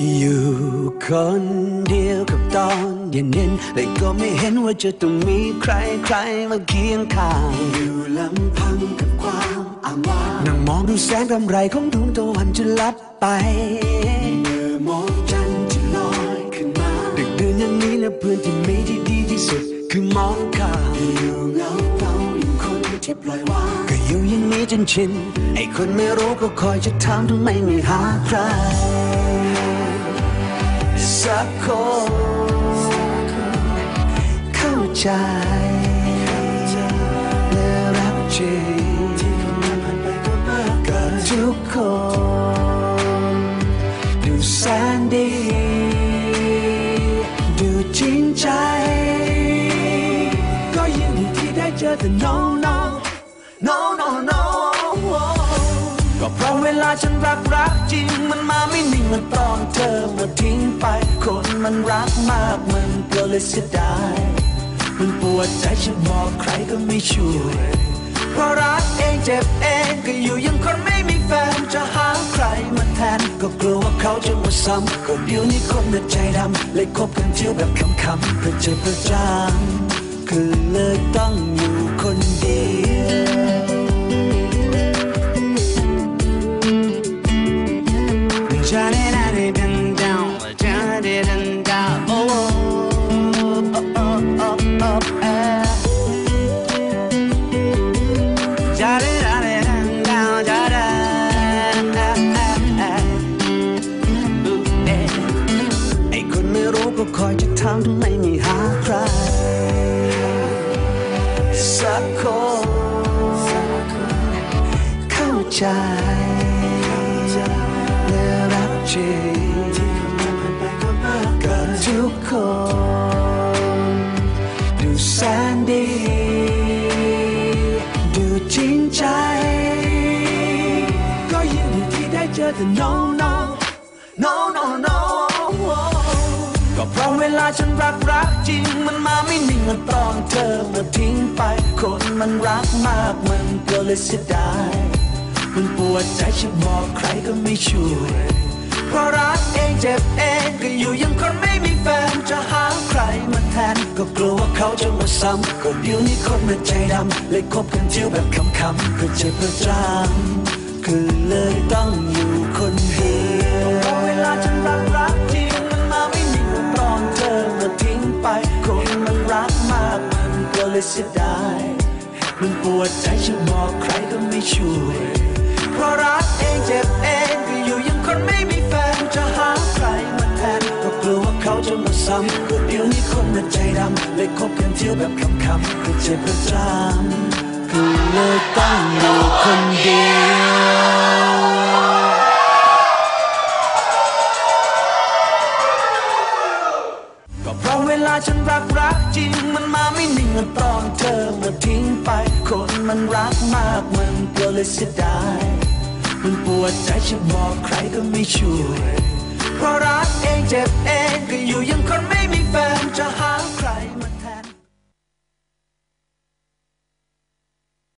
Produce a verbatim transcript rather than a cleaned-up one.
อยู่คนเดียวกับตอนเย็นๆแต่ก็ไม่เห็นว่าจะต้องมีใครใครมาเคียงข้างอยู่ลำพังกับความอ้างว้างนั่งมองดูแสงรำไรของดวงตะวันจะลับไปเมื่อมองจันทร์ที่ลอยขึ้นมาดึกดื่นอย่างนี้นะเพื่อนที่มีที่ดีที่สุดคือมองข้ามอยู่เงาเงาอยู่คนที่ปล่อยวางก็อยู่อย่างนี้จนชินไอ้คนไม่รู้ก็คอยจะถามทำไมไม่หาใครสักคนเข้าใจและรักจริงกับทุกคนดูแสนดีดูจริงใจก็ยินดีที่ได้เจอแต่ no no no no no ก็เพราะเวลาฉันรักรักจริงมันมาไม่นิ่งมันตอนเธอมาทิ้งไปคนมันรักมากมันก็เลยเสียดายมันปวดใจฉันบอกใครก็ไม่ช่วยเพราะรักเองเจ็บเองก็อยู่ยังคนไม่มีแฟนจะหาใครมาแทนก็กลัวว่าเขาจะมาซ้ำก็เดี๋ยวนี้คนน่ะใจดำเลยคบกันเที่ยวแบบคำๆเพื่อเจ็บประจำคือเลยต้องอยู่คนเดียวShut it out and down, shut it and down. Oh, oh, oh, oh, oh, oh, eh. Shut it out and down, shut it, eh, eh, eh. Ooh, eh. ไอ้คนไม่รู้ก็คอยจะถามทำไมไม่หาใครสักคนเข้าใจกับทุกคนดูแสนดีดูจริงใจก็ยินดีที่ได้เจอแต่ no no no no no ก็เพราะเวลาฉันรักรักจริงมันมาไม่นิ่งมันตอนเธอมาทิ้งไปคนมันรักมากมันก็เลยเสียดายมันปวดใจฉันบอกใครก็ไม่ช่วยเพราะรักเองเจ็บเองก็อยู่ยังคนไม่มีแฟนจะหาใครมาแทนก็กลัวว่าเขาจะมาซ้ำก็เดี๋ยวนี้คนมันใจดำเลยคบกันเที่ยวแบบคำๆเพื่อเจ็บประจำคือเลยต้องอยู่คนเดียวเพราะเวลาฉันรักรักจริงมันมาไม่นิ่งมันตอนเธอมาทิ้งไปคนมันรักมากมันก็เลยเสียดายมันปวดใจฉันบอกใครก็ไม่ช่วยเพราะรักเองเจ็บเองก็อยู่ยังคนไม่มีแฟนจะหาใครมาแทนก็กลัวว่าเขาจะมาซ้ำก็เดี๋ยวนี้คนน่ะใจดำเลยคบกันเที่ยวแบบคำๆก็เจ็บประจำก็เลยต้องอยู่คนเดียวก็เพราะเวลาฉันรักรักจริงมันมาไม่นิ่งมันตอนเธอมาทิ้งไปคนมันรักมากมันก็เลยเสียดายมันปวดใจฉันบอกใครก็ไม่ช่วยเพราะรักเองเจ็บเองก็อยู่ยังคนไม่มีแฟนจะหา